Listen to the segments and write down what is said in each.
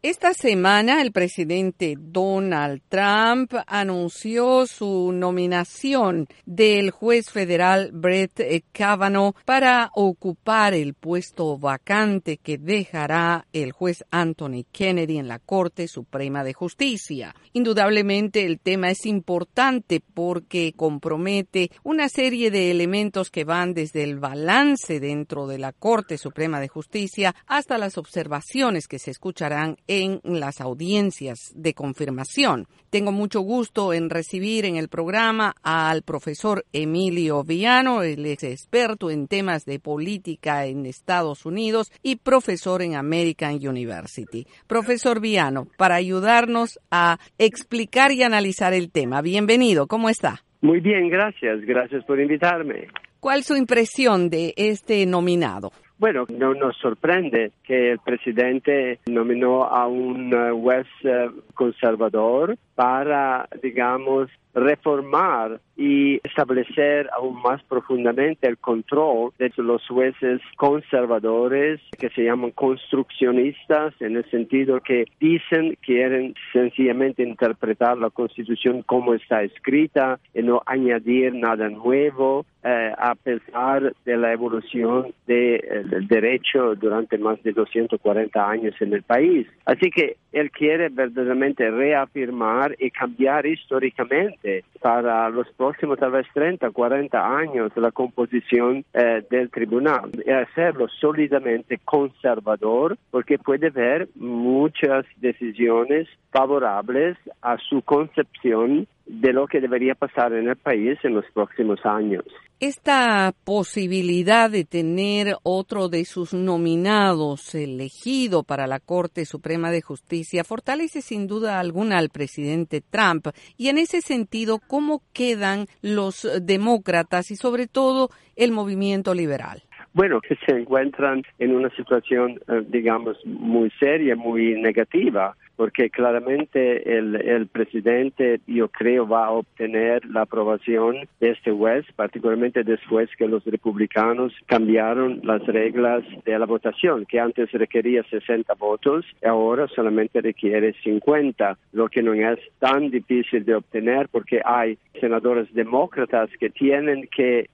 Esta semana el presidente Donald Trump anunció su nominación del juez federal Brett Kavanaugh para ocupar el puesto vacante que dejará el juez Anthony Kennedy en la Corte Suprema de Justicia. Indudablemente el tema es importante porque compromete una serie de elementos que van desde el balance dentro de la Corte Suprema de Justicia hasta las observaciones que se escucharán en las audiencias de confirmación. Tengo mucho gusto en recibir en el programa al profesor Emilio Viano. Él es experto en temas de política en Estados Unidos y profesor en American University. Profesor Viano, para ayudarnos a explicar y analizar el tema. Bienvenido, ¿cómo está? Muy bien, gracias. Gracias por invitarme. ¿Cuál es su impresión de este nominado? Bueno, no nos sorprende que el presidente nominó a un juez conservador para, digamos, reformar y establecer aún más profundamente el control de los jueces conservadores que se llaman construccionistas, en el sentido que quieren sencillamente interpretar la Constitución como está escrita y no añadir nada nuevo, a pesar de la evolución del derecho durante más de 240 años en el país. Así que él quiere verdaderamente reafirmar y cambiar históricamente para los próximos tal vez 30, 40 años la composición del tribunal y hacerlo sólidamente conservador, porque puede ver muchas decisiones favorables a su concepción de lo que debería pasar en el país en los próximos años. Esta posibilidad de tener otro de sus nominados elegido para la Corte Suprema de Justicia fortalece sin duda alguna al presidente Trump. Y en ese sentido, ¿cómo quedan los demócratas y sobre todo el movimiento liberal? Bueno, que se encuentran en una situación, digamos, muy seria, muy negativa, porque claramente el presidente, yo creo, va a obtener la aprobación de este juez, particularmente después que los republicanos cambiaron las reglas de la votación, que antes requería 60 votos, ahora solamente requiere 50, lo que no es tan difícil de obtener porque hay senadores demócratas que tienen que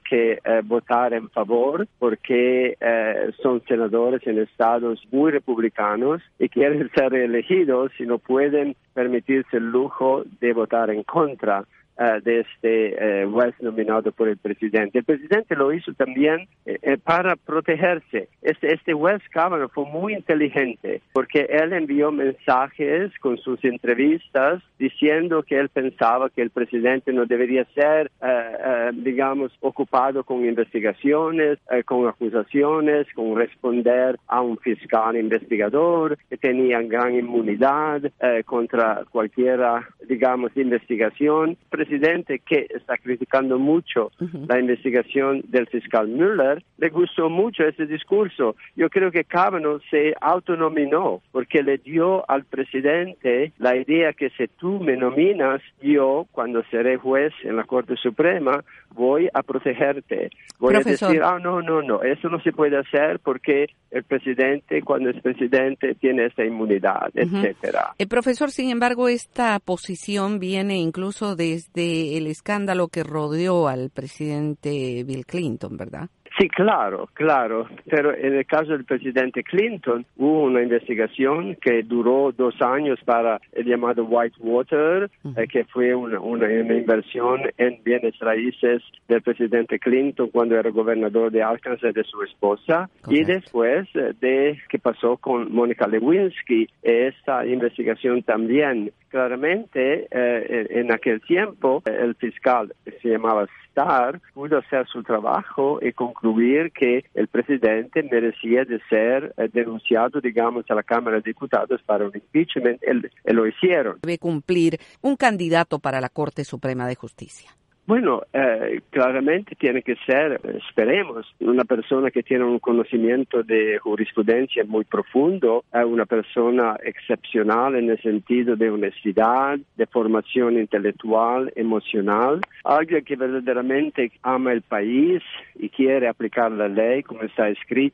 votar en favor porque son senadores en estados muy republicanos y quieren ser elegidos y no pueden permitirse el lujo de votar en contra de este juez nominado por el presidente. El presidente lo hizo también para protegerse. Este juez Kavanaugh fue muy inteligente porque él envió mensajes con sus entrevistas diciendo que él pensaba que el presidente no debería ser, digamos, ocupado con investigaciones, con acusaciones, con responder a un fiscal investigador, que tenía gran inmunidad contra cualquier, digamos, investigación. Presidente, que está criticando mucho la investigación del fiscal Mueller, le gustó mucho ese discurso. Yo creo que Kavanaugh se autonominó porque le dio al presidente la idea que si tú me nominas, yo, cuando seré juez en la Corte Suprema, voy a protegerte. Voy Profesor. a decir, no, eso no se puede hacer porque el presidente, cuando es presidente, tiene esta inmunidad, etcétera. Profesor, sin embargo, esta posición viene incluso desde el escándalo que rodeó al presidente Bill Clinton, ¿verdad? Sí, claro, pero en el caso del presidente Clinton hubo una investigación que duró 2 años para el llamado Whitewater, que fue una inversión en bienes raíces del presidente Clinton cuando era gobernador de Arkansas de su esposa. Correcto. Y después de que pasó con Mónica Lewinsky, esta investigación también. Claramente, en aquel tiempo, el fiscal se llamaba Starr, pudo hacer su trabajo y concluir que el presidente merecía de ser denunciado, digamos, a la Cámara de Diputados para un impeachment. Lo hicieron. Debe cumplir un candidato para la Corte Suprema de Justicia. Bueno, claramente tiene que ser, esperemos, una persona que tiene un conocimiento de jurisprudencia muy profundo, una persona excepcional en el sentido de honestidad, de formación intelectual, emocional, alguien que verdaderamente ama el país y quiere aplicar la ley como está escrita,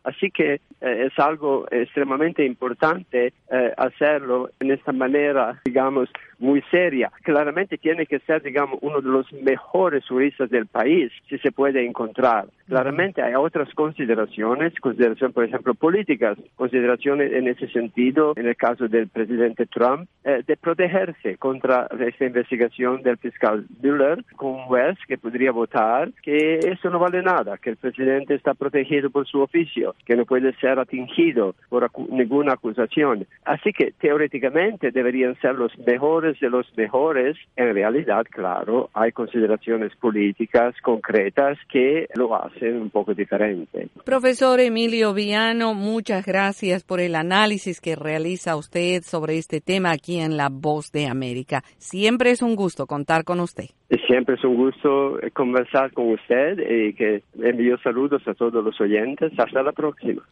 Así que es algo extremadamente importante hacerlo en esta manera, digamos, muy seria. Claramente tiene que ser, digamos, uno de los mejores juristas del país, si se puede encontrar. Claramente hay otras consideraciones, por ejemplo, políticas, consideraciones en ese sentido, en el caso del presidente Trump, de protegerse contra esta investigación del fiscal Mueller con un juez que podría votar que eso no vale nada, que el presidente está protegido por su oficio, que no puede ser atingido por ninguna acusación. Así que teóricamente deberían ser los mejores de los mejores. En realidad, claro, hay consideraciones políticas concretas que lo hacen un poco diferente. Profesor Emilio Viano, muchas gracias por el análisis que realiza usted sobre este tema aquí en La Voz de América. Siempre es un gusto contar con usted. Siempre es un gusto conversar con usted y que envío saludos a todos los oyentes. Hasta la próxima.